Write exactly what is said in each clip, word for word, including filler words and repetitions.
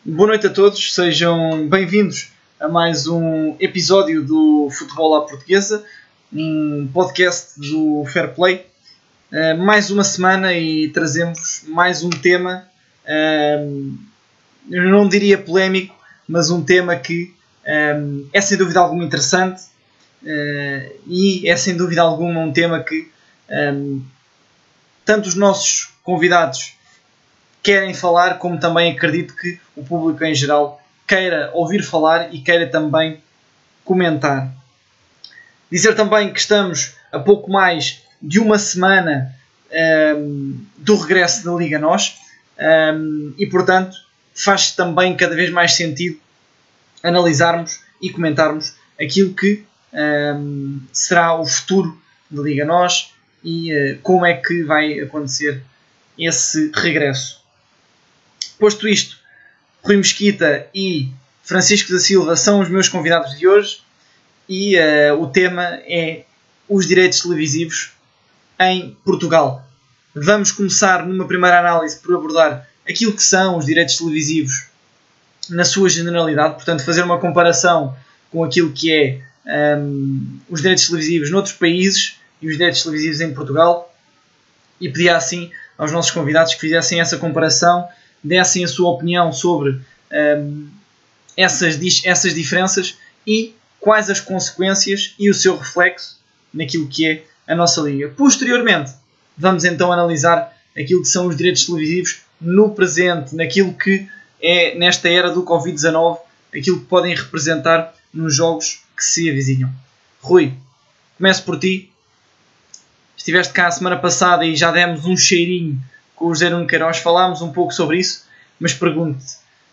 Boa noite a todos, sejam bem-vindos a mais um episódio do Futebol à Portuguesa, um podcast do Fair Play. Uh, mais uma semana e trazemos mais um tema, uh, eu não diria polémico, mas um tema que uh, é sem dúvida alguma interessante uh, e é sem dúvida alguma um tema que uh, tanto os nossos convidados querem falar, como também acredito que o público em geral queira ouvir falar e queira também comentar. Dizer também que estamos a pouco mais de uma semana um, do regresso da Liga N O S um, e, portanto, faz também cada vez mais sentido analisarmos e comentarmos aquilo que um, será o futuro da Liga N O S e uh, como é que vai acontecer esse regresso. Posto isto, Rui Mesquita e Francisco da Silva são os meus convidados de hoje e uh, o tema é os direitos televisivos em Portugal. Vamos começar numa primeira análise por abordar aquilo que são os direitos televisivos na sua generalidade, portanto fazer uma comparação com aquilo que é um, os direitos televisivos noutros países e os direitos televisivos em Portugal, e pedir assim aos nossos convidados que fizessem essa comparação, dessem a sua opinião sobre um, essas, essas diferenças e quais as consequências e o seu reflexo naquilo que é a nossa liga. Posteriormente, vamos então analisar aquilo que são os direitos televisivos no presente, naquilo que é, nesta era do covid dezanove, aquilo que podem representar nos jogos que se avizinham. Rui, começo por ti. Estiveste cá a semana passada e já demos um cheirinho com o José Nuno Queiroz, falámos um pouco sobre isso, mas pergunto-te,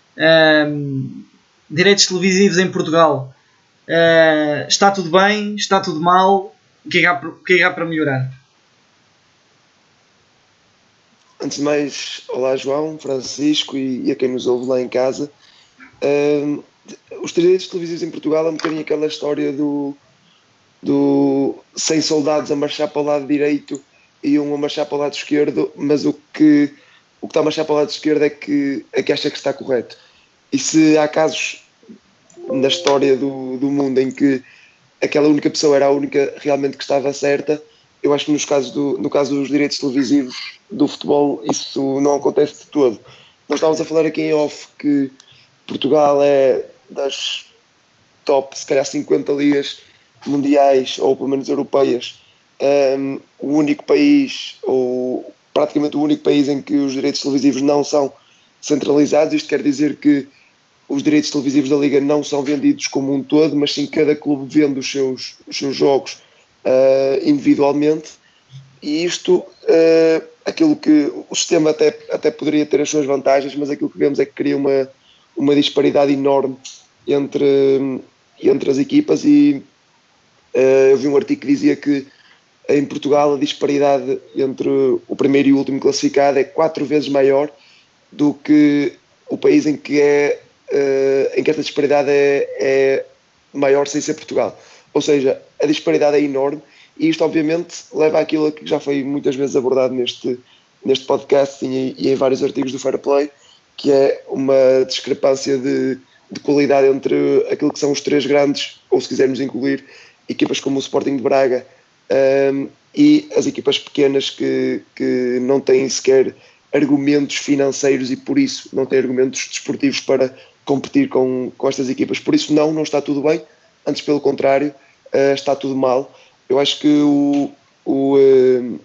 um, direitos televisivos em Portugal, uh, está tudo bem? Está tudo mal? O que é que há, o que é que há para melhorar? Antes de mais, olá João, Francisco e, e a quem nos ouve lá em casa. Um, os direitos televisivos em Portugal é um bocadinho aquela história do, do cem soldados a marchar para o lado direito e um a marchar para o lado esquerdo, mas o que, o que está a marchar para o lado esquerdo é que, é que acha que está correto. E se há casos na história do, do mundo em que aquela única pessoa era a única realmente que estava certa, eu acho que nos casos do, no caso dos direitos televisivos do futebol isso não acontece de todo. Nós estávamos a falar aqui em off que Portugal é das top, se calhar cinquenta ligas mundiais, ou pelo menos europeias, Um, o único país, ou praticamente o único país em que os direitos televisivos não são centralizados. Isto quer dizer que os direitos televisivos da Liga não são vendidos como um todo, mas sim cada clube vende os seus, os seus jogos uh, individualmente, e isto, uh, aquilo que o sistema até, até poderia ter as suas vantagens, mas aquilo que vemos é que cria uma, uma disparidade enorme entre, entre as equipas, e uh, eu vi um artigo que dizia que em Portugal a disparidade entre o primeiro e o último classificado é quatro vezes maior do que o país em que, é, uh, em que esta disparidade é, é maior sem ser Portugal. Ou seja, a disparidade é enorme, e isto obviamente leva àquilo que já foi muitas vezes abordado neste, neste podcast e, e em vários artigos do Fair Play, que é uma discrepância de, de qualidade entre aquilo que são os três grandes, ou se quisermos incluir equipas como o Sporting de Braga, Um, e as equipas pequenas que, que não têm sequer argumentos financeiros e por isso não têm argumentos desportivos para competir com, com estas equipas. Por isso não, não está tudo bem, antes pelo contrário, uh, está tudo mal. Eu acho que o, o, uh,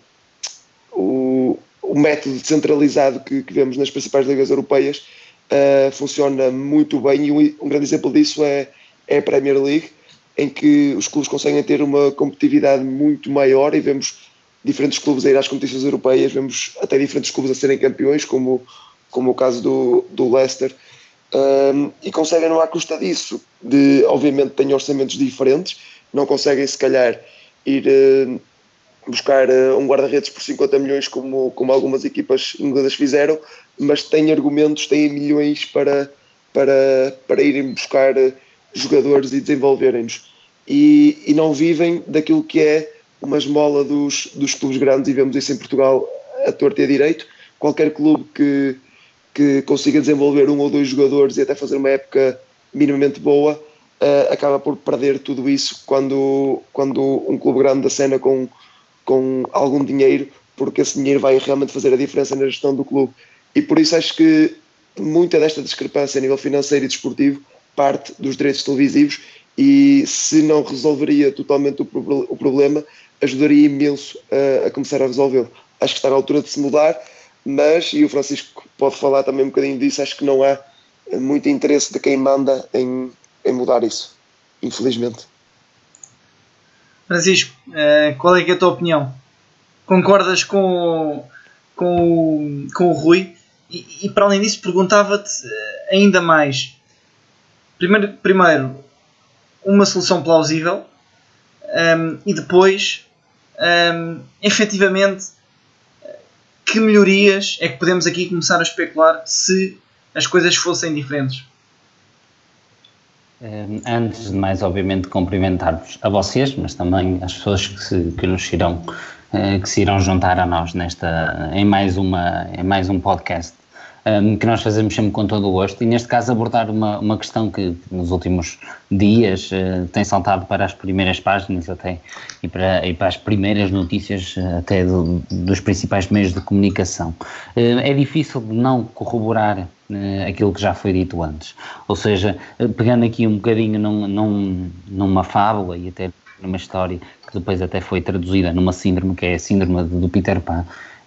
o, o método centralizado que, que vemos nas principais ligas europeias uh, funciona muito bem, e um, um grande exemplo disso é, é a Premier League, em que os clubes conseguem ter uma competitividade muito maior, e vemos diferentes clubes a ir às competições europeias, vemos até diferentes clubes a serem campeões, como, como o caso do, do Leicester, um, e conseguem, à custa disso, de, obviamente têm orçamentos diferentes, não conseguem se calhar ir uh, buscar uh, um guarda-redes por cinquenta milhões como, como algumas equipas inglesas fizeram, mas têm argumentos, têm milhões para, para, para irem buscar uh, jogadores e desenvolverem-nos, e, e não vivem daquilo que é uma esmola dos, dos clubes grandes, e vemos isso em Portugal a torto e a direito. Qualquer clube que, que consiga desenvolver um ou dois jogadores e até fazer uma época minimamente boa, uh, acaba por perder tudo isso quando, quando um clube grande acena com, com algum dinheiro, porque esse dinheiro vai realmente fazer a diferença na gestão do clube. E por isso acho que muita desta discrepância a nível financeiro e desportivo parte dos direitos televisivos, e se não resolveria totalmente o, pro- o problema, ajudaria imenso a, a começar a resolvê-lo. Acho que está na altura de se mudar, mas, e o Francisco pode falar também um bocadinho disso, acho que não há muito interesse de quem manda em, em mudar isso, infelizmente. Francisco, eh, qual é que é a tua opinião? Concordas com, com, com o Rui? E, e para além disso, perguntava-te eh, ainda mais. Primeiro, primeiro uma solução plausível, um, e depois, um, efetivamente, que melhorias é que podemos aqui começar a especular se as coisas fossem diferentes? Um, antes de mais, obviamente, cumprimentar-vos a vocês, mas também as pessoas que, se, que nos irão, uh, que se irão juntar a nós nesta, em, mais uma, em mais um podcast, um, que nós fazemos sempre com todo o gosto, e neste caso abordar uma, uma questão que nos últimos dias uh, tem saltado para as primeiras páginas até, e para, e para as primeiras notícias uh, até do, dos principais meios de comunicação. Uh, é difícil de não corroborar uh, aquilo que já foi dito antes, ou seja, uh, pegando aqui um bocadinho num, num, numa fábula e até numa história que depois até foi traduzida numa síndrome, que é a síndrome do Peter Pan,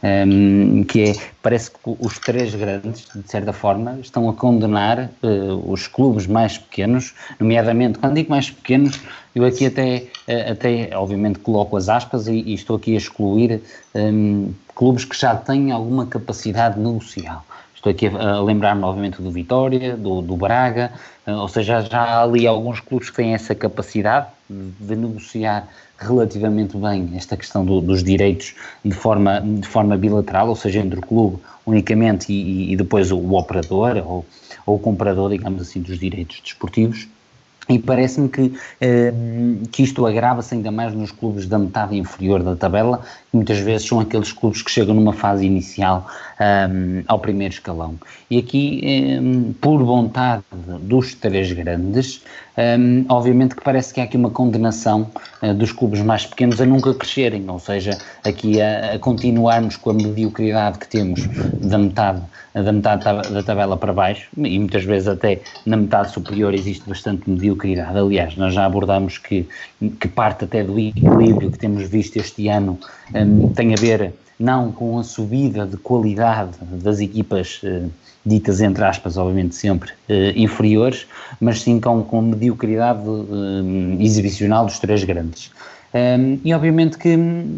Um, que é, parece que os três grandes, de certa forma, estão a condenar uh, os clubes mais pequenos, nomeadamente, quando digo mais pequenos, eu aqui até, uh, até obviamente coloco as aspas e, e estou aqui a excluir um, clubes que já têm alguma capacidade negocial. Estou aqui a, a lembrar-me, obviamente, do Vitória, do, do Braga, uh, ou seja, já há ali alguns clubes que têm essa capacidade de, de negociar relativamente bem esta questão do, dos direitos de forma, de forma bilateral, ou seja, entre o clube unicamente e, e depois o, o operador ou, ou o comprador, digamos assim, dos direitos desportivos. E parece-me que, eh, que isto agrava-se ainda mais nos clubes da metade inferior da tabela, que muitas vezes são aqueles clubes que chegam numa fase inicial um, ao primeiro escalão. E aqui, um, por vontade dos três grandes, um, obviamente que parece que há aqui uma condenação uh, dos clubes mais pequenos a nunca crescerem, ou seja, aqui a, a continuarmos com a mediocridade que temos da metade, da metade da tabela para baixo, e muitas vezes até na metade superior existe bastante mediocridade. Aliás, nós já abordamos que, que parte até do equilíbrio que temos visto este ano um, tem a ver não com a subida de qualidade das equipas uh, ditas, entre aspas, obviamente sempre uh, inferiores, mas sim com, com mediocridade uh, exibicional dos três grandes. Um, e obviamente que,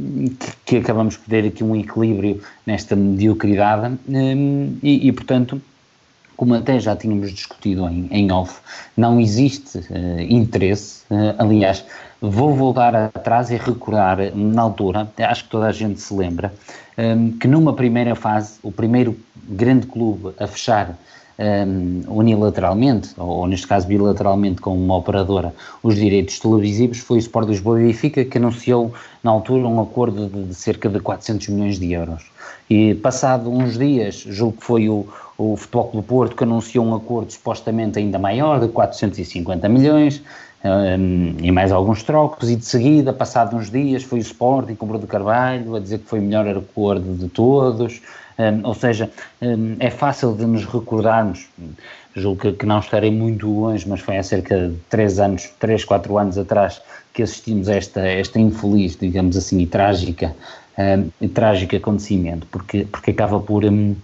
que acabamos por ter aqui um equilíbrio nesta mediocridade um, e, e, portanto, como até já tínhamos discutido em, em off, não existe uh, interesse, uh, aliás, vou voltar atrás e recordar, na altura, acho que toda a gente se lembra, um, que numa primeira fase, o primeiro grande clube a fechar um, unilateralmente, ou, ou neste caso bilateralmente com uma operadora, os direitos televisivos, foi o Sport Lisboa e Benfica, que anunciou na altura um acordo de, de cerca de quatrocentos milhões de euros. E passado uns dias, julgo que foi o, o Futebol Clube do Porto que anunciou um acordo supostamente ainda maior, de quatrocentos e cinquenta milhões, um, e mais alguns trocos, e de seguida, passado uns dias, foi o Sporting com o Bruno Carvalho a dizer que foi o melhor acordo de todos. Um, ou seja, um, é fácil de nos recordarmos, julgo que, que não estarei muito longe, mas foi há cerca de três anos, três, quatro anos atrás que assistimos a esta, esta infeliz, digamos assim, e trágica, um, e trágico acontecimento, porque, porque acaba por... Um,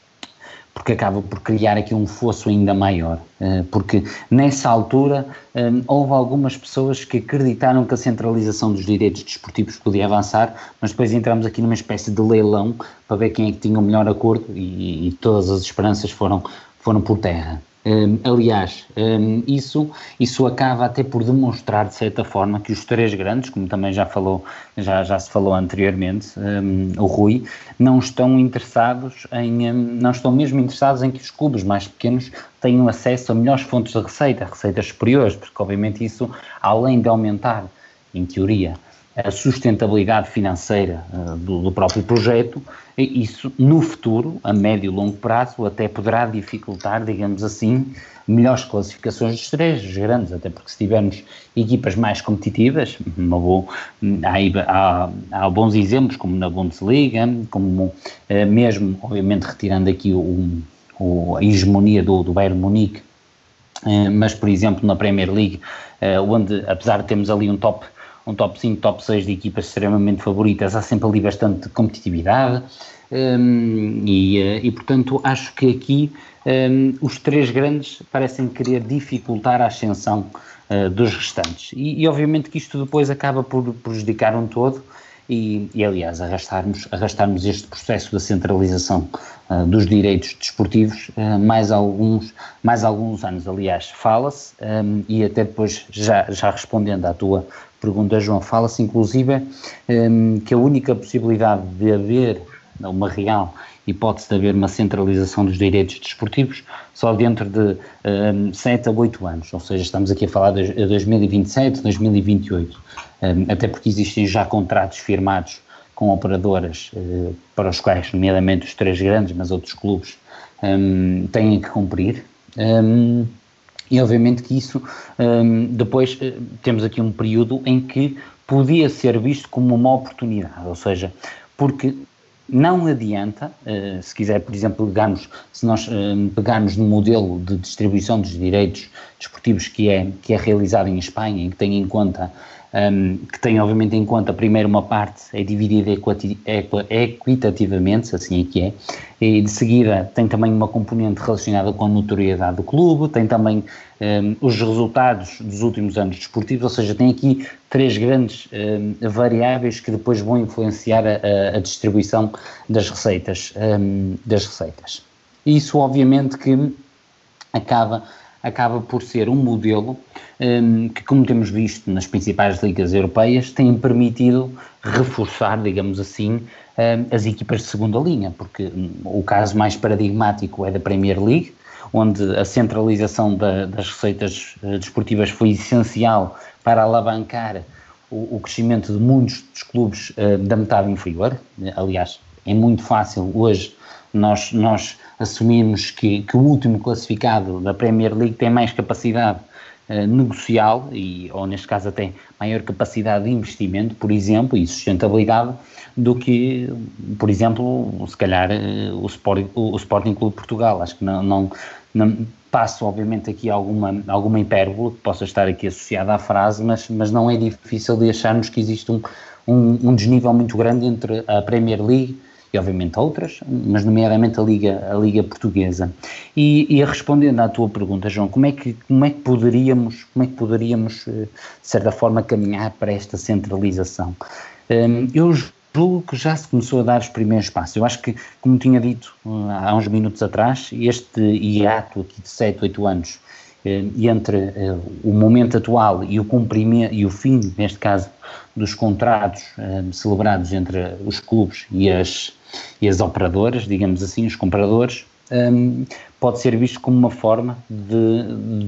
porque acaba por criar aqui um fosso ainda maior, porque nessa altura houve algumas pessoas que acreditaram que a centralização dos direitos desportivos podia avançar, mas depois entramos aqui numa espécie de leilão para ver quem é que tinha o melhor acordo e, e todas as esperanças foram, foram por terra. Um, aliás, um, isso, isso acaba até por demonstrar, de certa forma, que os três grandes, como também já, falou, já, já se falou anteriormente, um, o Rui, não estão interessados em, um, não estão mesmo interessados em que os clubes mais pequenos tenham acesso a melhores fontes de receita, receitas superiores, porque obviamente isso, além de aumentar, em teoria, a sustentabilidade financeira uh, do, do próprio projeto, e isso no futuro, a médio e longo prazo, até poderá dificultar, digamos assim, melhores classificações dos três grandes, até porque se tivermos equipas mais competitivas, uma boa, há, há, há bons exemplos, como na Bundesliga, como uh, mesmo, obviamente, retirando aqui o, o, a hegemonia do, do Bayern Munique, uh, mas, por exemplo, na Premier League, uh, onde, apesar de termos ali um top um top cinco, top seis de equipas extremamente favoritas, há sempre ali bastante competitividade, um, e, e portanto acho que aqui um, os três grandes parecem querer dificultar a ascensão uh, dos restantes, e, e obviamente que isto depois acaba por prejudicar um todo, e, e aliás arrastarmos, arrastarmos este processo da centralização uh, dos direitos desportivos uh, mais, alguns, mais alguns anos. Aliás, fala-se, um, e até depois já, já respondendo à tua pergunta, João, fala-se inclusive um, que a única possibilidade de haver uma real hipótese de haver uma centralização dos direitos desportivos só dentro de um, sete a oito anos, ou seja, estamos aqui a falar de dois mil e vinte e sete, dois mil e vinte e oito, um, até porque existem já contratos firmados com operadoras uh, para os quais, nomeadamente os três grandes, mas outros clubes um, têm que cumprir. Um, E obviamente que isso, um, depois uh, temos aqui um período em que podia ser visto como uma oportunidade, ou seja, porque não adianta, uh, se quiser, por exemplo, pegarmos, se nós uh, pegarmos no modelo de distribuição dos direitos desportivos que é, que é realizado em Espanha, em que tem em conta, um, que tem obviamente em conta primeiro uma parte é dividida equati, equ, equitativamente, assim é que é, e de seguida tem também uma componente relacionada com a notoriedade do clube, tem também um, os resultados dos últimos anos desportivos, ou seja, tem aqui três grandes um, variáveis que depois vão influenciar a, a distribuição das receitas, um, das receitas. E isso obviamente que acaba, acaba por ser um modelo um, que, como temos visto nas principais ligas europeias, tem permitido reforçar, digamos assim, as equipas de segunda linha, porque o caso mais paradigmático é da Premier League, onde a centralização da, das receitas desportivas foi essencial para alavancar o, o crescimento de muitos dos clubes uh, da metade inferior. Aliás, é muito fácil hoje nós, nós assumirmos que, que o último classificado da Premier League tem mais capacidade uh, negocial, e, ou neste caso até maior capacidade de investimento, por exemplo, e sustentabilidade, do que, por exemplo, se calhar o, Sport, o, o Sporting Clube de Portugal. Acho que não, não, não passo, obviamente, aqui alguma, alguma hipérbole que possa estar aqui associada à frase, mas, mas não é difícil de acharmos que existe um, um, um desnível muito grande entre a Premier League e, obviamente, outras, mas nomeadamente a Liga, a Liga Portuguesa. E, e respondendo à tua pergunta, João, como é que, como é que poderíamos, como é que poderíamos, de certa forma, caminhar para esta centralização? Um, eu julgo que já se começou a dar os primeiros passos. Eu acho que, como tinha dito uh, há uns minutos atrás, este hiato aqui de sete, oito anos uh, entre uh, o momento atual e o cumprimento e o fim, neste caso, dos contratos uh, celebrados entre os clubes e as, e as operadoras, digamos assim, os compradores, um, pode ser visto como uma forma de,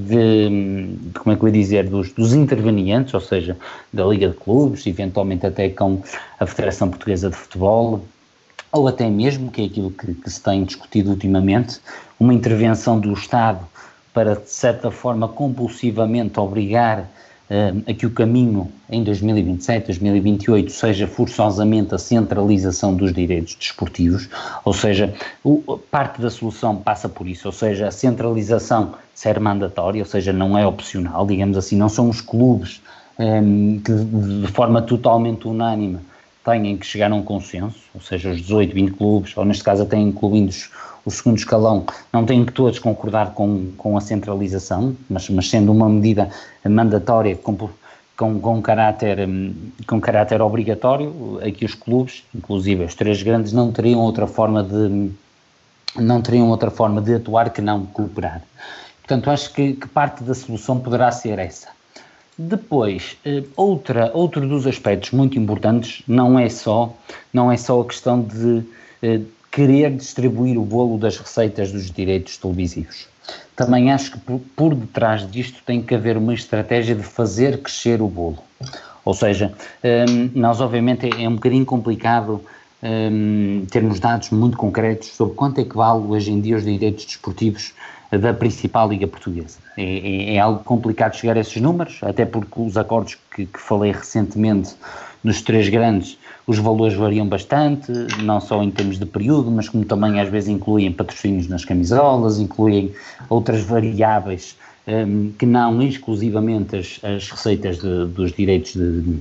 de, de como é que eu ia dizer, dos, dos intervenientes, ou seja, da Liga de Clubes, eventualmente até com a Federação Portuguesa de Futebol, ou até mesmo, que é aquilo que, que se tem discutido ultimamente, uma intervenção do Estado para, de certa forma, compulsivamente obrigar Uh, a que o caminho em dois mil e vinte e sete, dois mil e vinte e oito seja forçosamente a centralização dos direitos desportivos, ou seja, o, parte da solução passa por isso, ou seja, a centralização ser mandatória, ou seja, não é opcional, digamos assim, não são os clubes um, que de forma totalmente unânime têm que chegar a um consenso, ou seja, os dezoito, vinte clubes, ou neste caso até incluindo o segundo escalão, não têm que todos concordar com, com a centralização, mas, mas sendo uma medida mandatória com, com, com, caráter, com caráter obrigatório, aqui os clubes, inclusive os três grandes, não teriam outra forma de, não teriam outra forma de atuar que não cooperar. Portanto, acho que, que parte da solução poderá ser essa. Depois, outra, outro dos aspectos muito importantes não é só, não é só a questão de querer distribuir o bolo das receitas dos direitos televisivos. Também acho que por, por detrás disto tem que haver uma estratégia de fazer crescer o bolo. Ou seja, um, nós obviamente é, é um bocadinho complicado um, termos dados muito concretos sobre quanto é que vale hoje em dia os direitos desportivos da principal Liga Portuguesa. É, é, é algo complicado chegar a esses números, até porque os acordos que, que falei recentemente nos três grandes, os valores variam bastante, não só em termos de período, mas como também às vezes incluem patrocínios nas camisolas, incluem outras variáveis um, que não exclusivamente as, as receitas de, dos direitos de,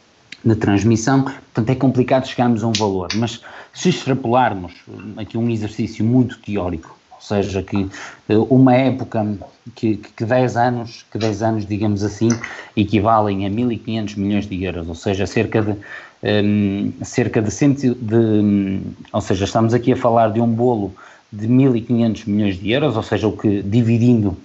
de transmissão. Portanto, é complicado chegarmos a um valor, mas se extrapolarmos aqui um exercício muito teórico, ou seja, que uma época, que, que dez anos, que dez anos, digamos assim, equivalem a mil e quinhentos milhões de euros, ou seja, cerca de, um, cerca de, cento, de um, ou seja, estamos aqui a falar de um bolo de mil e quinhentos milhões de euros, ou seja, o que dividindo,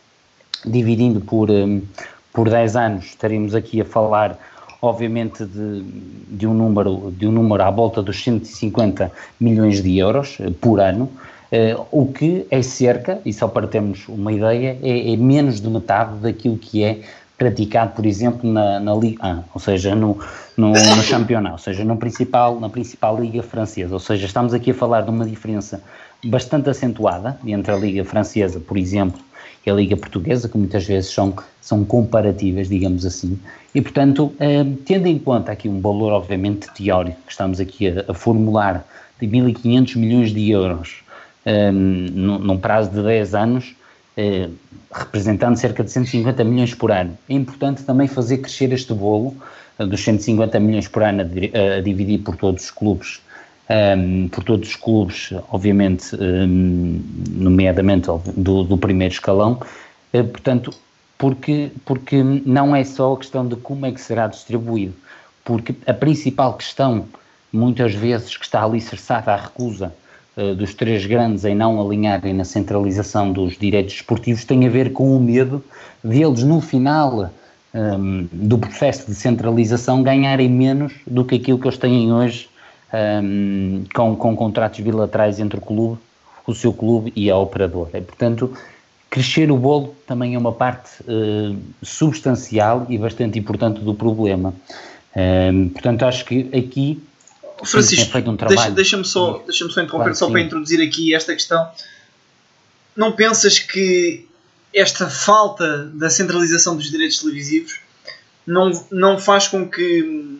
dividindo por, um, por dez anos, estaremos aqui a falar, obviamente, de, de, um número, de um número à volta dos cento e cinquenta milhões de euros por ano. Uh, o que é cerca, e só para termos uma ideia, é, é menos de metade daquilo que é praticado, por exemplo, na, na Liga um, ou seja, no, no, no campeonato, ou seja, no principal, na principal Liga Francesa. Ou seja, estamos aqui a falar de uma diferença bastante acentuada entre a Liga Francesa, por exemplo, e a Liga Portuguesa, que muitas vezes são, são comparativas, digamos assim. E, portanto, uh, tendo em conta aqui um valor, obviamente, teórico, que estamos aqui a, a formular, de mil e quinhentos milhões de euros, Um, num, num prazo de dez anos, eh, representando cerca de cento e cinquenta milhões por ano. É importante também fazer crescer este bolo uh, dos cento e cinquenta milhões por ano a, a dividir por todos os clubes, um, por todos os clubes, obviamente, um, nomeadamente do, do primeiro escalão, uh, portanto, porque, porque não é só a questão de como é que será distribuído, porque a principal questão, muitas vezes, que está alicerçada à recusa dos três grandes em não alinharem na centralização dos direitos esportivos, tem a ver com o medo de eles, no final um, do processo de centralização, ganharem menos do que aquilo que eles têm hoje um, com, com contratos bilaterais entre o clube, o seu clube e a operadora. E, portanto, crescer o bolo também é uma parte uh, substancial e bastante importante do problema. Um, portanto, acho que aqui Francisco, um deixa, deixa-me só, deixa-me só interromper, claro, só sim, para introduzir aqui esta questão. Não pensas que esta falta da centralização dos direitos televisivos não, não faz com que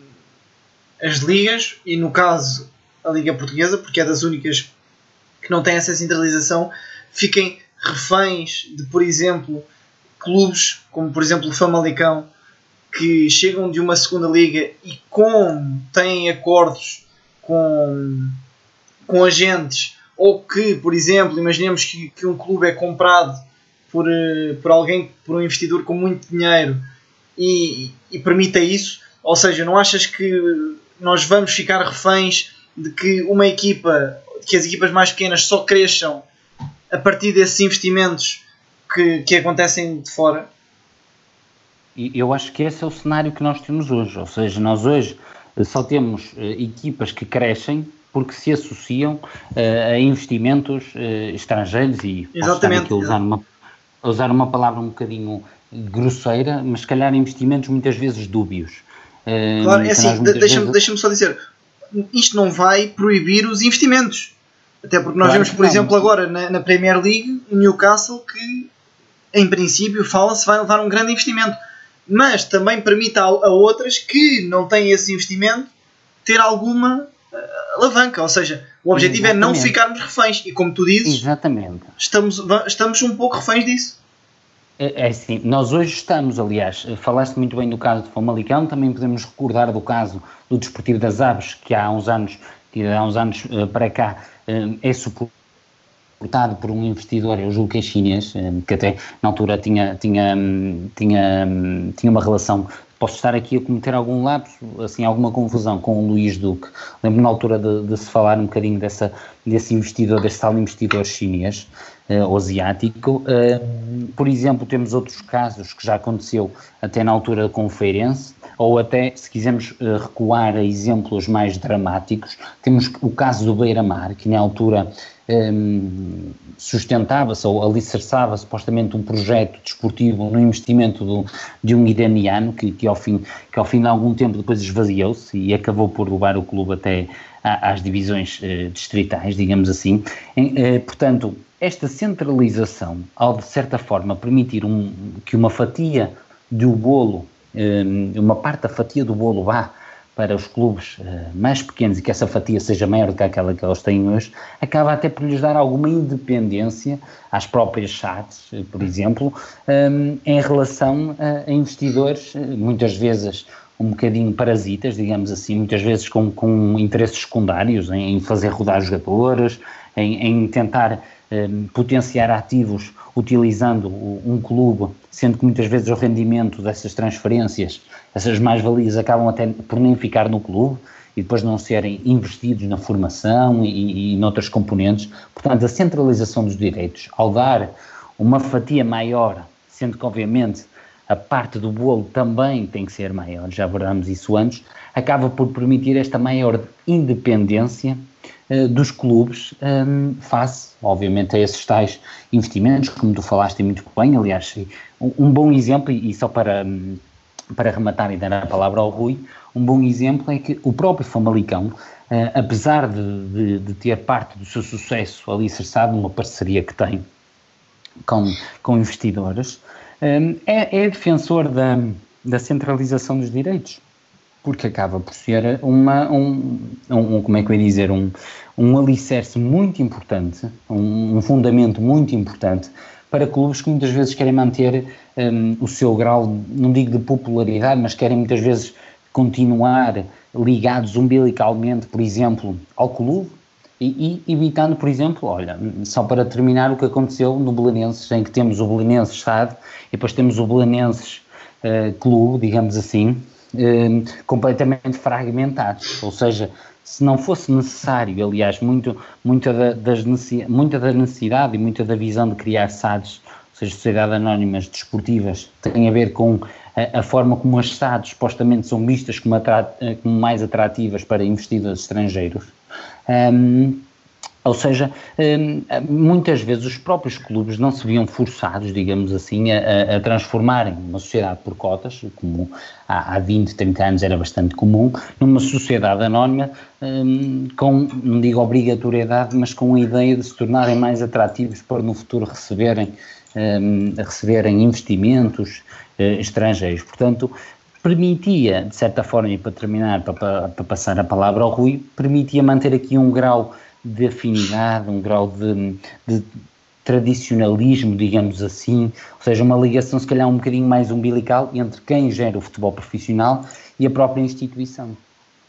as ligas, e no caso a Liga Portuguesa, porque é das únicas que não tem essa centralização, fiquem reféns de, por exemplo, clubes como, por exemplo, o Famalicão, que chegam de uma segunda liga e como têm acordos com, com agentes, ou que, por exemplo, imaginemos que, que um clube é comprado por, por alguém, por um investidor com muito dinheiro e, e permita isso, ou seja, não achas que nós vamos ficar reféns de que uma equipa, que as equipas mais pequenas só cresçam a partir desses investimentos que, que acontecem de fora? Eu acho que esse é o cenário que nós temos hoje, ou seja, nós hoje só temos uh, equipas que crescem porque se associam uh, a investimentos uh, estrangeiros e posso estar aqui a usar uma, a usar uma palavra um bocadinho grosseira, mas se calhar investimentos muitas vezes dúbios. Uh, claro, é assim, deixa-me, vezes... deixa-me só dizer, isto não vai proibir os investimentos, até porque nós claro vemos, por não, exemplo, mas... agora na, na Premier League, o Newcastle, que em princípio fala-se vai levar um grande investimento, mas também permite a, a outras que não têm esse investimento ter alguma uh, alavanca, ou seja, o objetivo Exatamente. É não ficarmos reféns, e como tu dizes, Exatamente. Estamos, estamos um pouco reféns disso. É, é assim, nós hoje estamos, aliás, falaste muito bem do caso de Famalicão, também podemos recordar do caso do Desportivo das Aves, que há uns anos, que há uns anos uh, para cá uh, é suportado por um investidor, eu julgo que é chinês, que até na altura tinha, tinha, tinha, tinha uma relação, posso estar aqui a cometer algum lapso, assim, alguma confusão com o Luís Duque. Lembro na altura de, de se falar um bocadinho dessa, desse investidor, desse tal investidor chinês, uh, ou asiático. Uh, por exemplo, temos outros casos que já aconteceu até na altura com o Feirense, ou até, se quisermos uh, recuar a exemplos mais dramáticos, temos o caso do Beira-Mar, que na altura um, sustentava-se ou alicerçava supostamente um projeto desportivo no investimento do, de um iraniano que, que, ao fim, que ao fim de algum tempo depois esvaziou-se e acabou por levar o clube até a, às divisões eh, distritais, digamos assim. Eh, portanto, esta centralização, ao de certa forma permitir um, que uma fatia do bolo, eh, uma parte da fatia do bolo vá para os clubes uh, mais pequenos e que essa fatia seja maior do que aquela que eles têm hoje, acaba até por lhes dar alguma independência às próprias S A Ds, por exemplo, um, em relação a, a investidores, muitas vezes um bocadinho parasitas, digamos assim, muitas vezes com, com interesses secundários, em, em fazer rodar jogadores, em, em tentar um, potenciar ativos utilizando um clube, sendo que muitas vezes o rendimento dessas transferências, essas mais-valias acabam até por nem ficar no clube e depois não serem investidos na formação e, e noutras componentes. Portanto, a centralização dos direitos, ao dar uma fatia maior, sendo que obviamente a parte do bolo também tem que ser maior, já veremos isso antes, acaba por permitir esta maior independência uh, dos clubes um, face, obviamente, a esses tais investimentos, como tu falaste muito bem. Aliás, um, um bom exemplo, e só para, para rematar e dar a palavra ao Rui, um bom exemplo é que o próprio Famalicão, uh, apesar de, de, de ter parte do seu sucesso alicerçado numa parceria que tem com, com investidores, um, é, é defensor da, da centralização dos direitos, porque acaba por ser uma, um, um, como é que eu ia dizer, um, um alicerce muito importante, um, um fundamento muito importante para clubes que muitas vezes querem manter um, o seu grau, não digo de popularidade, mas querem muitas vezes continuar ligados umbilicalmente, por exemplo, ao clube, e, e evitando, por exemplo, olha, só para terminar, o que aconteceu no Belenenses, em que temos o Belenenses S A D e depois temos o Belenenses uh, Clube, digamos assim, uh, completamente fragmentados, ou seja, se não fosse necessário, aliás, muito, muita, da, das necessidade, muita da necessidade e muita da visão de criar S A Ds, ou seja, Sociedades Anónimas Desportivas, tem a ver com a, a forma como as S A Ds supostamente são vistas como, atrat, como mais atrativas para investidores estrangeiros. Um, ou seja, um, muitas vezes os próprios clubes não se viam forçados, digamos assim, a, a transformarem uma sociedade por cotas, como há, há vinte, trinta anos era bastante comum, numa sociedade anónima, um, com, não digo obrigatoriedade, mas com a ideia de se tornarem mais atrativos para no futuro receberem, um, receberem investimentos uh, estrangeiros. Portanto, permitia, de certa forma, e para terminar, para, para, para passar a palavra ao Rui, permitia manter aqui um grau de afinidade, um grau de, de tradicionalismo, digamos assim, ou seja, uma ligação se calhar um bocadinho mais umbilical entre quem gera o futebol profissional e a própria instituição.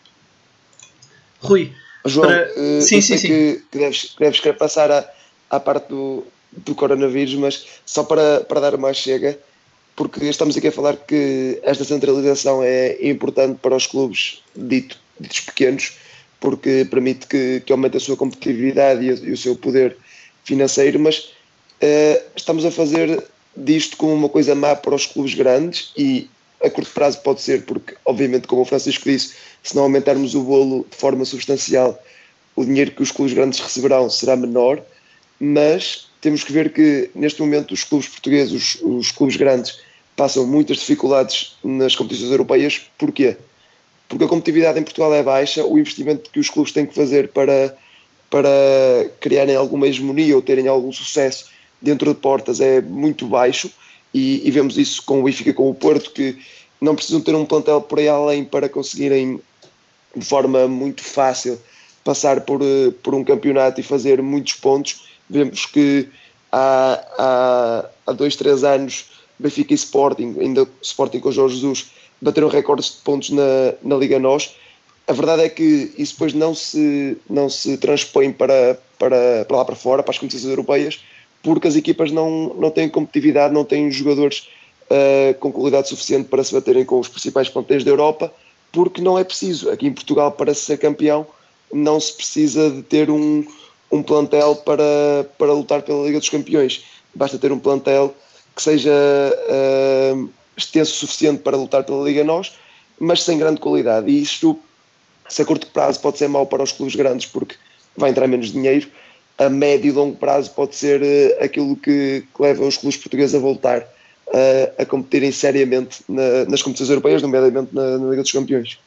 Rui, João, para... uh, sim, eu sim, sei sim. que, que deves, que deves querer passar à, à parte do, do coronavírus, mas só para, para dar uma chega, porque estamos aqui a falar que esta centralização é importante para os clubes dito, ditos pequenos, porque permite que, que aumente a sua competitividade e, a, e o seu poder financeiro, mas uh, estamos a fazer disto como uma coisa má para os clubes grandes, e a curto prazo pode ser, porque obviamente, como o Francisco disse, se não aumentarmos o bolo de forma substancial, o dinheiro que os clubes grandes receberão será menor, mas temos que ver que neste momento os clubes portugueses, os, os clubes grandes, passam muitas dificuldades nas competições europeias. Porquê? Porque a competitividade em Portugal é baixa, o investimento que os clubes têm que fazer para, para criarem alguma hegemonia ou terem algum sucesso dentro de portas é muito baixo, e, e vemos isso com o Benfica, com o Porto, que não precisam ter um plantel por aí além para conseguirem de forma muito fácil passar por, por um campeonato e fazer muitos pontos. Vemos que há, há, há dois, três anos Benfica e Sporting, ainda Sporting com Jorge Jesus, bateram recordes de pontos na, na Liga Nós. A verdade é que isso depois não se, não se transpõe para, para, para lá para fora, para as competições europeias, porque as equipas não, não têm competitividade, não têm jogadores uh, com qualidade suficiente para se baterem com os principais plantéis da Europa, porque não é preciso. Aqui em Portugal, para ser campeão, não se precisa de ter um, um plantel para, para lutar pela Liga dos Campeões. Basta ter um plantel que seja uh, extenso o suficiente para lutar pela Liga Nós, mas sem grande qualidade. E isto, se a curto prazo, pode ser mau para os clubes grandes, porque vai entrar menos dinheiro, a médio e longo prazo pode ser uh, aquilo que, que leva os clubes portugueses a voltar uh, a competirem seriamente na, nas competições europeias, nomeadamente na, na Liga dos Campeões.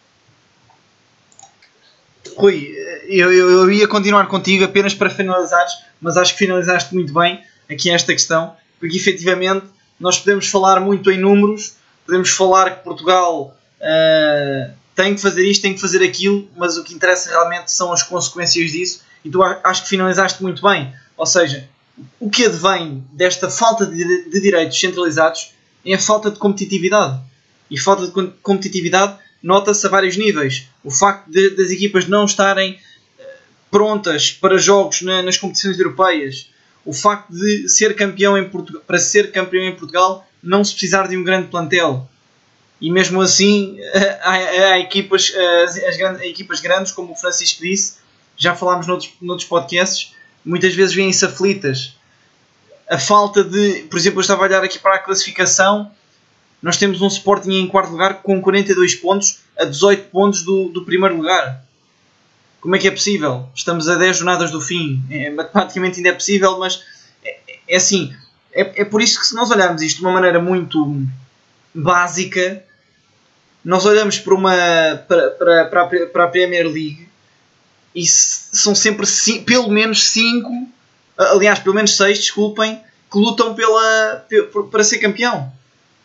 Rui, eu, eu, eu ia continuar contigo apenas para finalizares, mas acho que finalizaste muito bem aqui esta questão, porque efetivamente nós podemos falar muito em números, podemos falar que Portugal uh, tem que fazer isto, tem que fazer aquilo, mas o que interessa realmente são as consequências disso, e tu acho que finalizaste muito bem. Ou seja, o que advém desta falta de, de direitos centralizados é a falta de competitividade. E falta de competitividade nota-se a vários níveis. O facto de, das equipas não estarem prontas para jogos na, nas competições europeias. O facto de ser campeão em Portugal, para ser campeão em Portugal não se precisar de um grande plantel. E mesmo assim há, há equipas, as, as grandes, equipas grandes, como o Francisco disse, já falámos noutros, noutros podcasts, muitas vezes vêm-se aflitas. A falta de... Por exemplo, eu estava a olhar aqui para a classificação. Nós temos um Sporting em quarto lugar com quarenta e dois pontos a dezoito pontos do, do primeiro lugar. Como é que é possível? Estamos a dez jornadas do fim. É, matematicamente ainda é possível, mas é, é assim. É, é por isso que, se nós olharmos isto de uma maneira muito básica, nós olhamos para, uma, para, para, para, a, para a Premier League e são sempre cinco, pelo menos cinco, aliás, pelo menos seis, desculpem, que lutam pela, para ser campeão.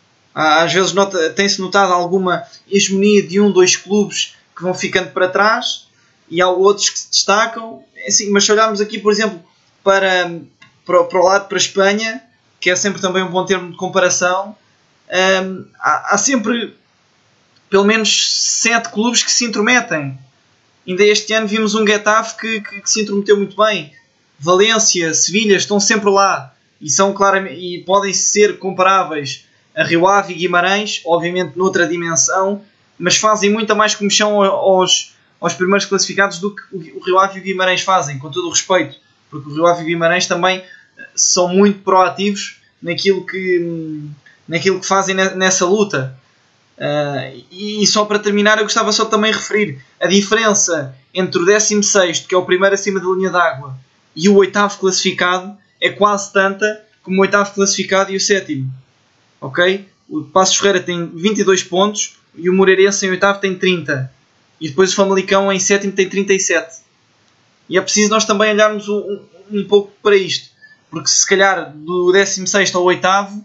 Às vezes nota, tem-se notado alguma hegemonia de um, dois clubes que vão ficando para trás e há outros que se destacam. Assim, mas se olharmos aqui, por exemplo, para, para, para o lado, para a Espanha, que é sempre também um bom termo de comparação, hum, há, há sempre pelo menos sete clubes que se intrometem. Ainda este ano vimos um Getafe que, que, que se intrometeu muito bem. Valência, Sevilha estão sempre lá e, são claramente, e podem ser comparáveis a Rio Ave e Guimarães, obviamente noutra dimensão, mas fazem muita mais comichão aos, aos primeiros classificados do que o Rio Ave e o Guimarães fazem, com todo o respeito, porque o Rio Ave e o Guimarães também são muito proativos naquilo que, naquilo que fazem nessa luta. Uh, e, e só para terminar, eu gostava só também de referir a diferença entre o décimo sexto, que é o primeiro acima da linha d'água, e o oitavo classificado é quase tanta como o oitavo classificado e o sétimo. Ok? O Passos Ferreira tem vinte e dois pontos e o Moreirense em oitavo tem trinta, e depois o Famalicão em sétimo tem trinta e sete. E é preciso nós também olharmos um, um, um pouco para isto, porque se calhar do décimo sexto ao oitavo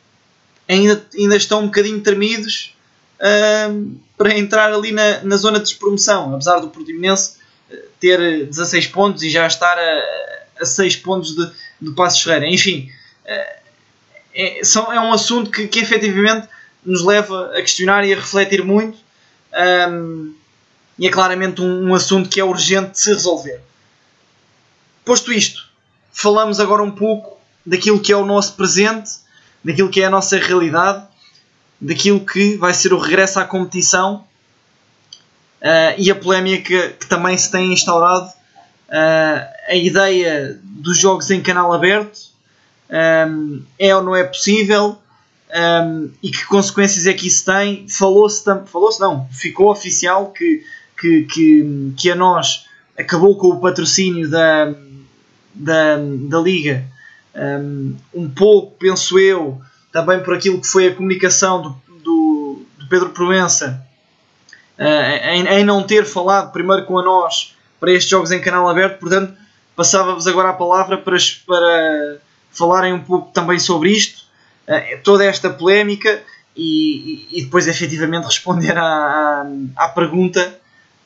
ainda, ainda estão um bocadinho tremidos Uh, para entrar ali na, na zona de despromoção, apesar do Portimonense ter dezasseis pontos e já estar a, a seis pontos de, do Passos Ferreira. Enfim, uh, é, são, é um assunto que, que efetivamente nos leva a questionar e a refletir muito, um, e é claramente um, um assunto que é urgente de se resolver. Posto isto, falamos agora um pouco daquilo que é o nosso presente, daquilo que é a nossa realidade, daquilo que vai ser o regresso à competição uh, e a polémica que, que também se tem instaurado, uh, a ideia dos jogos em canal aberto, um, é ou não é possível, um, e que consequências é que isso tem. Falou-se, falou-se não, ficou oficial que, que, que, que a nós acabou com o patrocínio da, da, da Liga, um, um pouco, penso eu, também por aquilo que foi a comunicação do, do, do Pedro Proença, uh, em, em não ter falado primeiro com a nós para estes jogos em canal aberto. Portanto, passava-vos agora a palavra para, para falarem um pouco também sobre isto, uh, toda esta polémica, e, e depois efetivamente responder à, à, à pergunta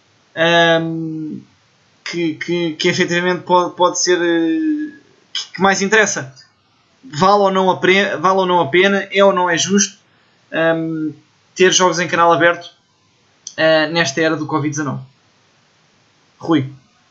um, que, que, que efetivamente pode, pode ser uh, que, que mais interessa. Vale ou, não a pre... vale ou não a pena, é ou não é justo um, ter jogos em canal aberto uh, nesta era do covid dezanove? Rui.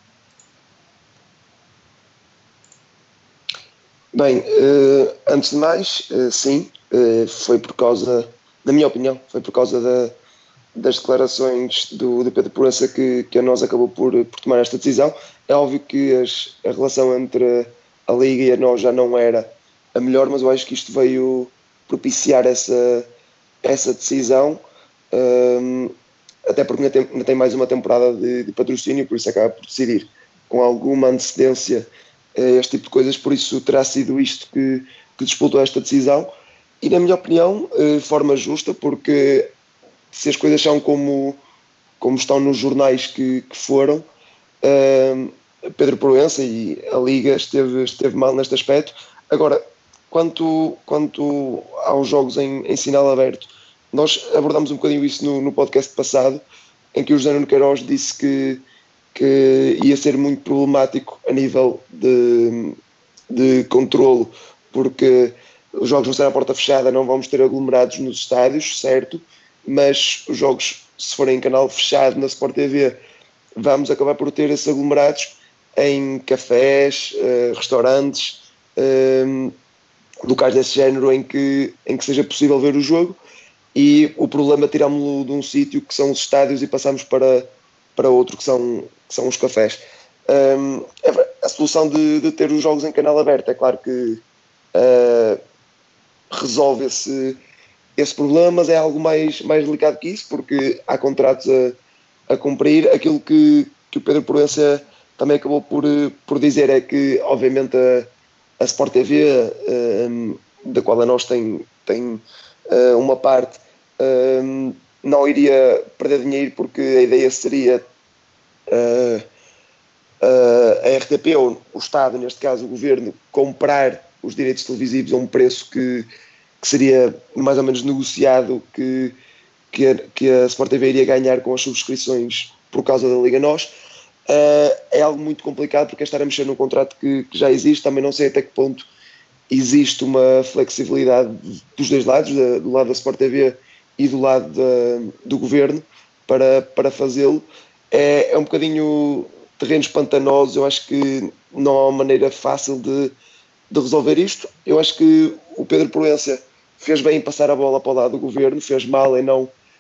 Bem, uh, antes de mais, uh, sim, uh, foi por causa, na minha opinião, foi por causa da, das declarações do, do Pedro Proença que, que a nós acabou por, por tomar esta decisão. É óbvio que as, a relação entre a Liga e a nós já não era a melhor, mas eu acho que isto veio propiciar essa, essa decisão, um, até porque ainda tem, ainda tem mais uma temporada de, de patrocínio, por isso acaba por decidir com alguma antecedência este tipo de coisas, por isso terá sido isto que, que disputou esta decisão, e na minha opinião, de forma justa, porque se as coisas são como, como estão nos jornais que, que foram, uh, Pedro Proença e a Liga esteve, esteve mal neste aspecto. Agora, quanto, quanto aos jogos em, em sinal aberto, nós abordámos um bocadinho isso no, no podcast passado, em que o José Nuno Queiroz disse que, que ia ser muito problemático a nível de, de controlo, porque os jogos vão ser à porta fechada, não vamos ter aglomerados nos estádios, certo? Mas os jogos, se forem em canal fechado na Sport T V, vamos acabar por ter esses aglomerados em cafés, uh, restaurantes, uh, locais desse género em que, em que seja possível ver o jogo, e o problema é tirámos-lo de um sítio que são os estádios e passamos para, para outro que são, que são os cafés. Um, a solução de, de ter os jogos em canal aberto, é claro que uh, resolve esse, esse problema, mas é algo mais, mais delicado que isso, porque há contratos a, a cumprir. Aquilo que, que o Pedro Proença também acabou por, por dizer é que, obviamente, a, a Sport T V, um, da qual a nós tem, tem uh, uma parte, um, não iria perder dinheiro, porque a ideia seria uh, uh, a R T P, ou o Estado, neste caso o Governo, comprar os direitos televisivos a um preço que, que seria mais ou menos negociado, que, que, a, que a Sport T V iria ganhar com as subscrições por causa da Liga Nós. Uh, é algo muito complicado, porque é estar a mexer num contrato que, que já existe. Também não sei até que ponto existe uma flexibilidade dos dois lados, da, do lado da Sport T V e do lado da, do Governo, para, para fazê-lo. É, é um bocadinho terrenos pantanosos. Eu acho que não há uma maneira fácil de, de resolver isto. Eu acho que o Pedro Proença fez bem em passar a bola para o lado do Governo, fez mal em não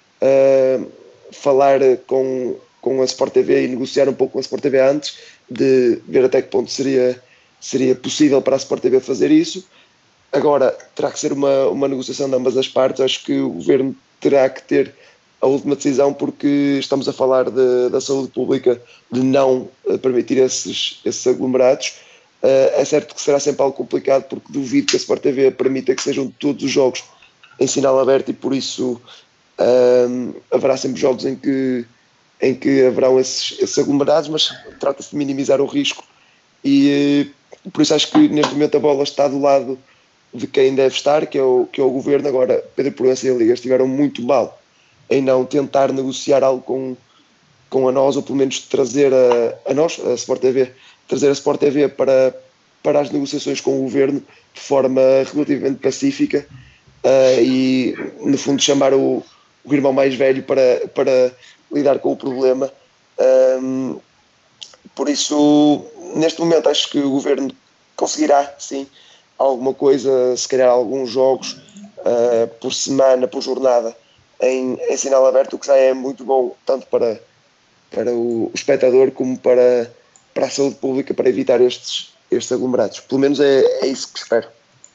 uh, falar com, com a Sport T V e negociar um pouco com a Sport T V antes, de ver até que ponto seria, seria possível para a Sport T V fazer isso. Agora, terá que ser uma, uma negociação de ambas as partes. Acho que o Governo terá que ter a última decisão, porque estamos a falar de, da saúde pública, de não permitir esses, esses aglomerados. Uh, é certo que será sempre algo complicado, porque duvido que a Sport T V permita que sejam todos os jogos em sinal aberto, e por isso uh, haverá sempre jogos em que, em que haverão esses, esses aglomerados, mas trata-se de minimizar o risco, e uh, por isso acho que neste momento a bola está do lado de quem deve estar, que é o, que é o Governo. Agora, Pedro Proença e a Liga estiveram muito mal em não tentar negociar algo com, com a nós, ou pelo menos trazer a, a nós, a Sport T V, trazer a Sport T V para, para as negociações com o Governo de forma relativamente pacífica, uh, e, no fundo, chamar o, o irmão mais velho para, para lidar com o problema. Um, por isso, neste momento, acho que o Governo conseguirá, sim, alguma coisa, se calhar alguns jogos uh, por semana, por jornada, em, em sinal aberto, o que já é muito bom, tanto para, para o, o espectador como para, para a saúde pública, para evitar estes, estes aglomerados. Pelo menos é, é isso que espero.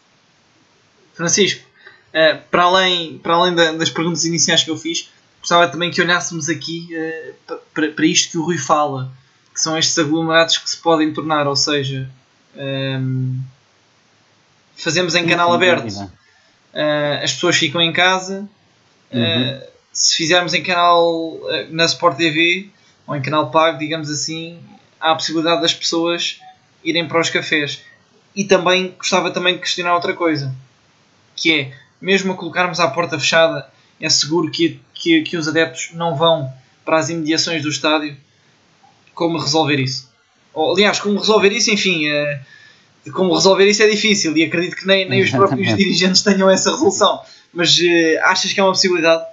Francisco, uh, para além, para além da, das perguntas iniciais que eu fiz, gostava também que olhássemos aqui uh, para, para isto que o Rui fala, que são estes aglomerados que se podem tornar, ou seja, um, fazemos em canal aberto, uh, as pessoas ficam em casa. Uhum. Uh, se fizermos em canal uh, na Sport T V ou em canal pago, digamos assim, há a possibilidade das pessoas irem para os cafés. E também gostava também de questionar outra coisa, que é, mesmo a colocarmos à porta fechada, é seguro que, que, que os adeptos não vão para as imediações do estádio? Como resolver isso? Ou, aliás, como resolver isso, enfim, uh, como resolver isso é difícil, e acredito que nem, nem os próprios dirigentes tenham essa resolução. Mas uh, achas que é uma possibilidade?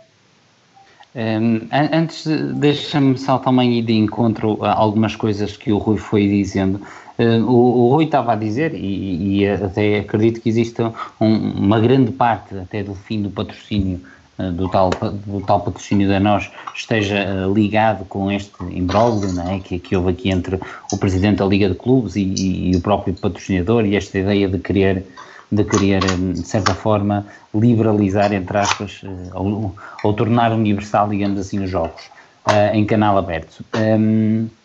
Um, antes, deixa-me só também ir de encontro a algumas coisas que o Rui foi dizendo. Uh, o, o Rui estava a dizer, e, e até acredito que exista um, uma grande parte até do fim do patrocínio, uh, do, tal, do tal patrocínio da nós, esteja uh, ligado com este imbróglio, não é? que, que houve aqui entre o presidente da Liga de Clubes e, e, e o próprio patrocinador, e esta ideia de querer de querer, de certa forma, liberalizar, entre aspas, ou, ou tornar universal, digamos assim, os jogos uh, em canal aberto. Um,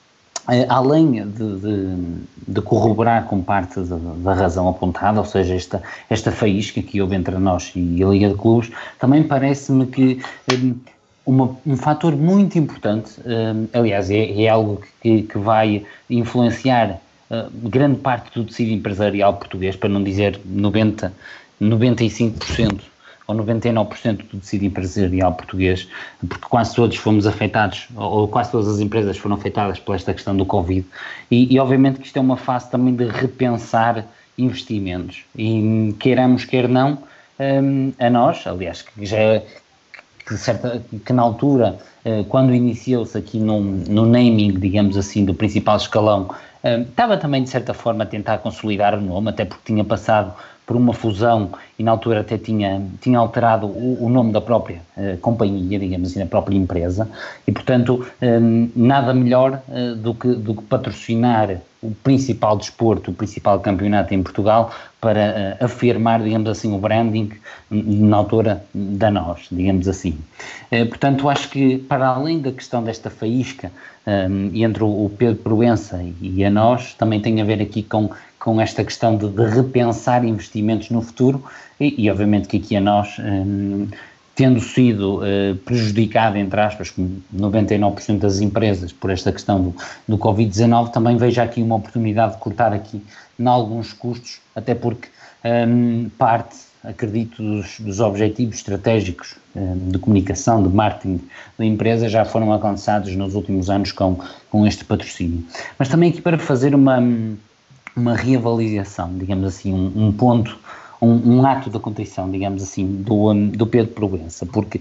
além de, de, de corroborar com parte de, da razão apontada, ou seja, esta, esta faísca que houve entre nós e a Liga de Clubes, também parece-me que um, uma, um fator muito importante, um, aliás, é, é algo que, que vai influenciar uh, grande parte do tecido empresarial português, para não dizer noventa, noventa e cinco por cento ou noventa e nove por cento do tecido empresarial português, porque quase todos fomos afetados, ou quase todas as empresas foram afetadas por esta questão do Covid, e, e obviamente que isto é uma fase também de repensar investimentos, e queiramos, quer não, um, a nós, aliás, que já que, certa, que na altura, uh, quando iniciou-se aqui no, no naming, digamos assim, do principal escalão, uh, estava também de certa forma a tentar consolidar o nome, até porque tinha passado por uma fusão e na altura até tinha, tinha alterado o, o nome da própria uh, companhia, digamos assim, da própria empresa, e portanto um, nada melhor uh, do, que, do que patrocinar o principal desporto, o principal campeonato em Portugal, para uh, afirmar, digamos assim, o branding na altura da nós, digamos assim. Uh, portanto, acho que para além da questão desta faísca um, entre o Pedro Proença e, e a nós, também tem a ver aqui com com esta questão de, de repensar investimentos no futuro e, e obviamente que aqui a nós, um, tendo sido uh, prejudicado, entre aspas, como noventa e nove por cento das empresas por esta questão do, do covid dezanove, também vejo aqui uma oportunidade de cortar aqui em alguns custos, até porque um, parte, acredito, dos, dos objetivos estratégicos um, de comunicação, de marketing da empresa já foram alcançados nos últimos anos com, com este patrocínio. Mas também aqui para fazer uma... uma reavaliação, digamos assim, um, um ponto, um, um ato da contrição, digamos assim, do, um, do Pedro Proença, porque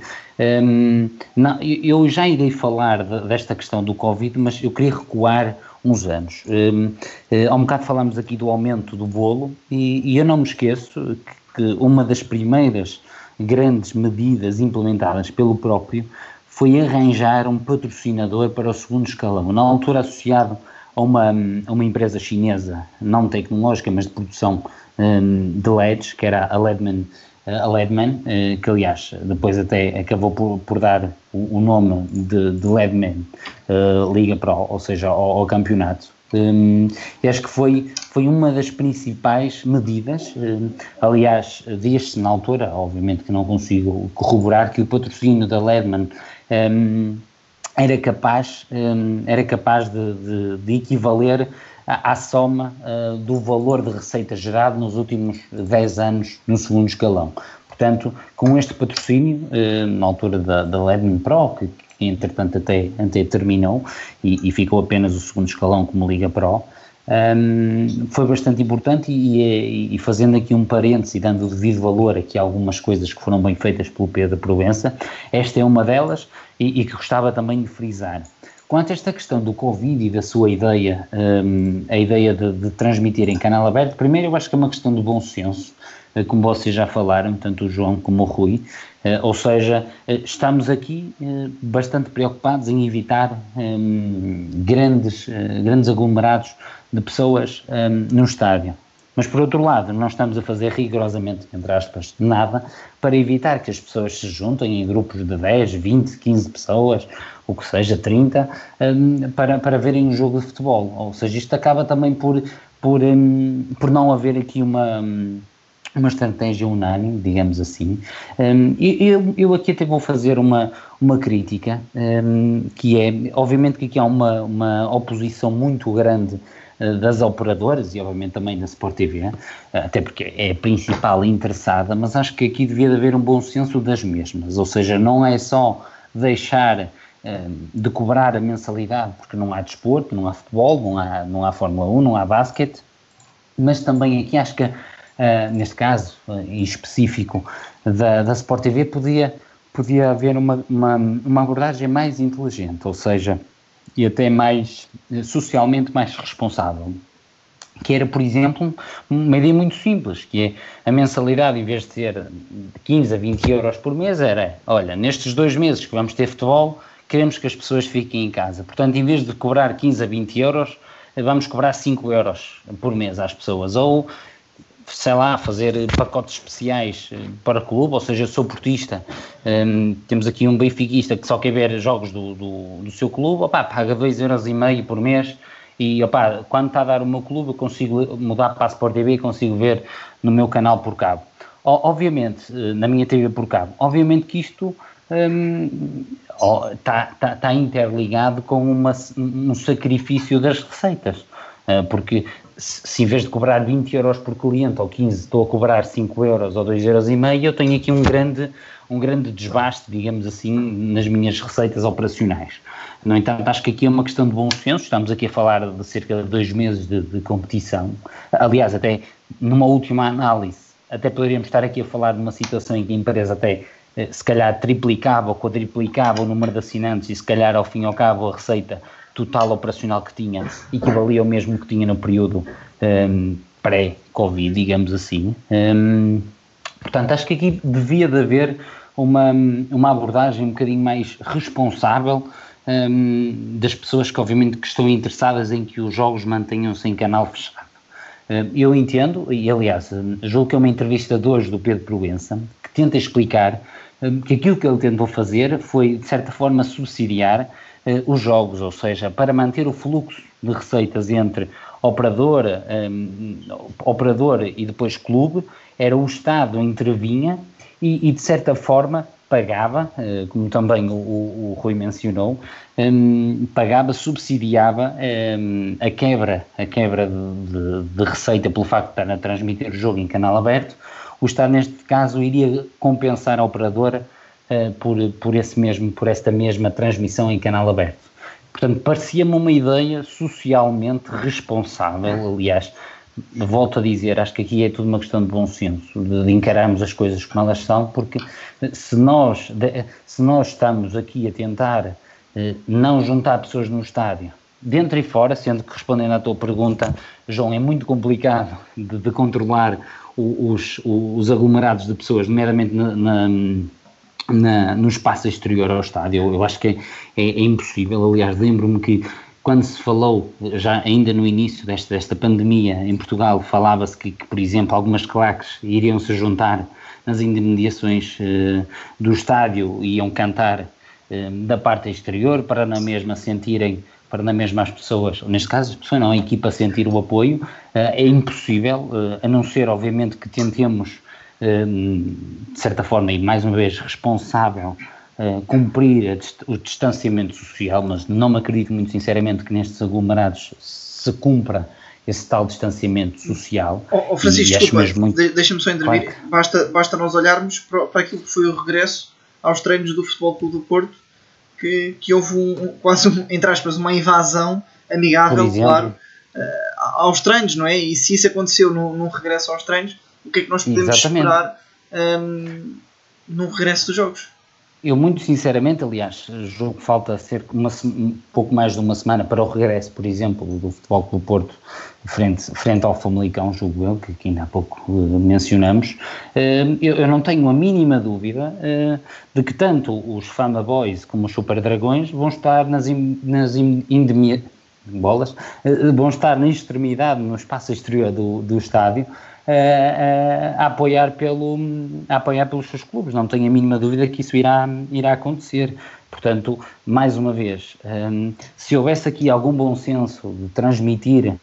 um, não, eu já irei falar de, desta questão do Covid, mas eu queria recuar uns anos. Um, há um bocado falámos aqui do aumento do bolo e, e eu não me esqueço que, que uma das primeiras grandes medidas implementadas pelo próprio foi arranjar um patrocinador para o segundo escalão, na altura associado a uma, a uma empresa chinesa, não tecnológica, mas de produção um, de L E Ds, que era a Ledman, a Ledman uh, que aliás depois até acabou por, por dar o, o nome de, de Ledman uh, Liga Pro, ou seja, ao, ao campeonato. Um, e acho que foi, foi uma das principais medidas, um, aliás, diz-se na altura, obviamente que não consigo corroborar, que o patrocínio da Ledman um, era capaz, um, era capaz de, de, de equivaler à, à soma uh, do valor de receita gerado nos últimos dez anos no segundo escalão. Portanto, com este patrocínio, uh, na altura da, da Ledman Pro, que, que entretanto até, até terminou e, e ficou apenas o segundo escalão como Liga Pro, um, foi bastante importante e, e, e fazendo aqui um parênteses e dando o devido valor aqui a algumas coisas que foram bem feitas pelo Pedro Proença, esta é uma delas e, e que gostava também de frisar. Quanto a esta questão do Covid e da sua ideia, um, a ideia de, de transmitir em canal aberto, primeiro eu acho que é uma questão de bom senso, uh, como vocês já falaram, tanto o João como o Rui, uh, ou seja, uh, estamos aqui uh, bastante preocupados em evitar um, grandes, uh, grandes aglomerados de pessoas um, no estádio. Mas, por outro lado, não estamos a fazer rigorosamente, entre aspas, nada para evitar que as pessoas se juntem em grupos de dez, vinte, quinze pessoas, o que seja, trinta, um, para, para verem um jogo de futebol. Ou seja, isto acaba também por, por, um, por não haver aqui uma, uma estratégia unânime, digamos assim. Um, eu, eu aqui até vou fazer uma, uma crítica, um, que é, obviamente que aqui há uma, uma oposição muito grande das operadoras e obviamente também da Sport T V, até porque é a principal interessada, mas acho que aqui devia haver um bom senso das mesmas, ou seja, não é só deixar de cobrar a mensalidade porque não há desporto, não há futebol, não há, não há Fórmula um, não há basquete, mas também aqui acho que, neste caso em específico da, da Sport T V, podia, podia haver uma, uma, uma abordagem mais inteligente, ou seja, e até mais, socialmente mais responsável, que era, por exemplo, uma ideia muito simples, que é a mensalidade, em vez de ser de quinze a vinte euros por mês, era, olha, nestes dois meses que vamos ter futebol, queremos que as pessoas fiquem em casa, portanto, em vez de cobrar quinze a vinte euros, vamos cobrar cinco euros por mês às pessoas, ou, sei lá, fazer pacotes especiais para o clube, ou seja, eu sou portista Um, temos aqui um benfiquista que só quer ver jogos do, do, do seu clube, opá, paga dois euros e meio por mês e opá, quando está a dar o meu clube eu consigo mudar para a Sport T V e consigo ver no meu canal por cabo. O, obviamente, na minha T V por cabo, obviamente que isto está um, tá, tá interligado com uma, um sacrifício das receitas, uh, porque se, se em vez de cobrar vinte euros por cliente ou quinze estou a cobrar cinco euros ou dois euros e meio, eu tenho aqui um grande... um grande desbaste, digamos assim, nas minhas receitas operacionais. No entanto, acho que aqui é uma questão de bom senso, estamos aqui a falar de cerca de dois meses de, de competição, aliás, até numa última análise, até poderíamos estar aqui a falar de uma situação em que a empresa até, se calhar, triplicava ou quadriplicava o número de assinantes e se calhar, ao fim e ao cabo, a receita total operacional que tinha equivalia ao mesmo que tinha no período um, pré-Covid, digamos assim. Um, portanto, acho que aqui devia de haver uma, uma abordagem um bocadinho mais responsável um, das pessoas que obviamente que estão interessadas em que os jogos mantenham-se em canal fechado. Uh, eu entendo, e aliás, julgo que é uma entrevista de hoje do Pedro Proença, que tenta explicar um, que aquilo que ele tentou fazer foi, de certa forma, subsidiar uh, os jogos, ou seja, para manter o fluxo de receitas entre operador, um, operador e depois clube, era o Estado intervinha e, e de certa forma pagava, como também o, o, o Rui mencionou, um, pagava, subsidiava um, a quebra, a quebra de, de, de receita pelo facto de estar a transmitir o jogo em canal aberto. O Estado neste caso iria compensar a operadora uh, por, por, esse mesmo, por esta mesma transmissão em canal aberto. Portanto, parecia-me uma ideia socialmente responsável, aliás, volto a dizer, acho que aqui é tudo uma questão de bom senso, de, de encararmos as coisas como elas são, porque se nós, de, se nós estamos aqui a tentar eh, não juntar pessoas no estádio, dentro e fora, sendo que respondendo à tua pergunta, João, é muito complicado de, de controlar o, os, os aglomerados de pessoas, nomeadamente na, na, na, no espaço exterior ao estádio. Eu, eu acho que é, é, é impossível. Aliás, lembro-me que quando se falou, já ainda no início desta, desta pandemia, em Portugal, falava-se que, que, por exemplo, algumas claques iriam se juntar nas imediações uh, do estádio e iam cantar uh, da parte exterior para na mesma sentirem, para na mesma as pessoas, neste caso as pessoas não, a equipa sentir o apoio. Uh, é impossível, uh, a não ser, obviamente, que tentemos, uh, de certa forma, e mais uma vez responsável, Uh, cumprir dist- o distanciamento social, mas não me acredito muito sinceramente que nestes aglomerados se cumpra esse tal distanciamento social. Oh, oh Francisco, desculpa, muito... de- deixa-me só intervir. Claro. Basta, basta nós olharmos para, para aquilo que foi o regresso aos treinos do Futebol Clube do Porto, que, que houve um, quase, um, entre aspas, uma invasão amigável, claro, uh, aos treinos, não é? E se isso aconteceu num, num regresso aos treinos, o que é que nós podemos Exatamente. esperar um, num regresso dos jogos? Eu, muito sinceramente, aliás, julgo que falta cerca uma, um pouco mais de uma semana para o regresso, por exemplo, do Futebol Clube do Porto frente, frente ao Famalicão, julgo eu, que, que ainda há pouco uh, mencionamos. Uh, eu, eu não tenho a mínima dúvida uh, de que tanto os Fama Boys como os Super Dragões vão estar nas, in, nas in, indemia, bolas, uh, vão estar na extremidade, no espaço exterior do, do estádio, A, a, a, apoiar pelo, a apoiar pelos seus clubes. Não tenho a mínima dúvida que isso irá, irá acontecer. Portanto, mais uma vez, um, se houvesse aqui algum bom senso de transmitir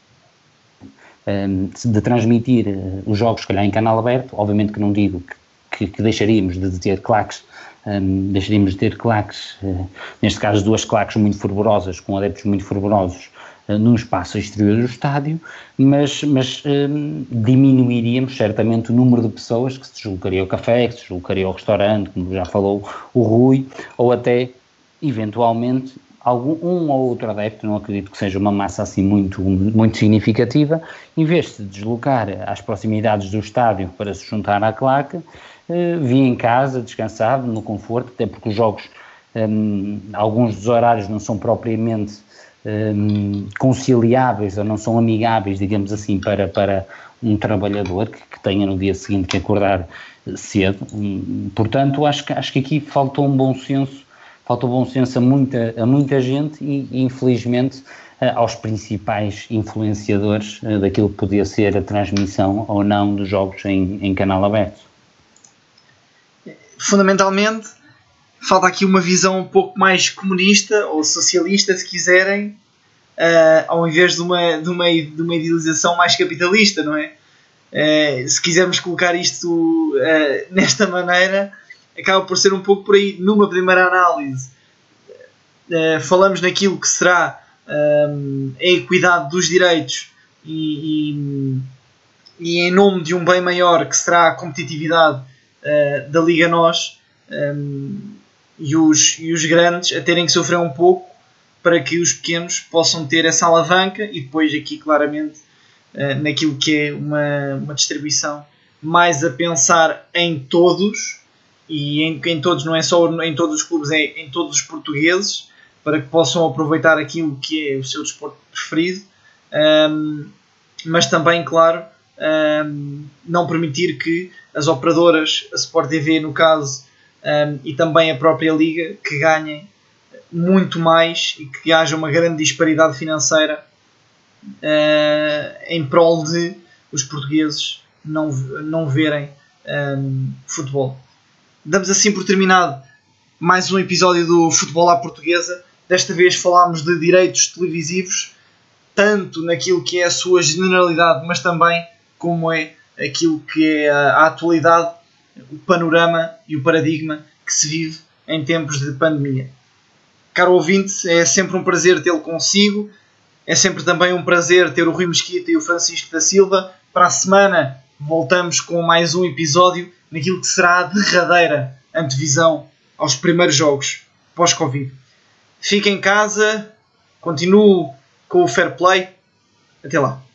um, de transmitir uh, os jogos, se calhar, em canal aberto, obviamente que não digo que, que, que deixaríamos de ter claques, um, deixaríamos de ter claques, uh, neste caso duas claques muito fervorosas, com adeptos muito fervorosos, num espaço exterior do estádio, mas, mas um, diminuiríamos certamente o número de pessoas que se deslocaria ao café, que se deslocaria ao restaurante, como já falou o Rui, ou até, eventualmente, algum, um ou outro adepto, não acredito que seja uma massa assim muito, muito significativa, em vez de se deslocar às proximidades do estádio para se juntar à claque, uh, via em casa, descansado, no conforto, até porque os jogos, um, alguns dos horários não são propriamente Um, conciliáveis ou não são amigáveis, digamos assim, para, para um trabalhador que, que tenha no dia seguinte que acordar cedo. Um, portanto, acho que, acho que aqui faltou um bom senso, faltou bom senso a muita, a muita gente e, e infelizmente, uh, aos principais influenciadores uh, daquilo que podia ser a transmissão ou não dos jogos em, em canal aberto. fundamentalmente, falta aqui uma visão um pouco mais comunista ou socialista, se quiserem, uh, ao invés de uma, de, uma, de uma idealização mais capitalista, não é? Uh, se quisermos colocar isto uh, nesta maneira, acaba por ser um pouco por aí. Numa primeira análise, uh, falamos naquilo que será um, a equidade dos direitos e, e, e em nome de um bem maior que será a competitividade uh, da Liga Nós, um, e, os, e os grandes a terem que sofrer um pouco para que os pequenos possam ter essa alavanca, e depois aqui claramente uh, naquilo que é uma, uma distribuição mais a pensar em todos, e em, em todos não é só em todos os clubes, é em todos os portugueses, para que possam aproveitar aquilo que é o seu desporto preferido, um, mas também, claro, um, não permitir que as operadoras, a Sport T V no caso, um, e também a própria Liga, que ganhem muito mais e que haja uma grande disparidade financeira uh, em prol de os portugueses não, não verem um, futebol. Damos assim por terminado mais um episódio do Futebol à Portuguesa. Desta vez falámos de direitos televisivos, tanto naquilo que é a sua generalidade, mas também como é aquilo que é a atualidade, o panorama e o paradigma que se vive em tempos de pandemia. Caro ouvinte, é sempre um prazer tê-lo consigo, é sempre também um prazer ter o Rui Mesquita e o Francisco da Silva. Para a semana voltamos com mais um episódio naquilo que será a derradeira antevisão aos primeiros jogos pós-Covid. Fique em casa, continue com o Fair Play. Até lá.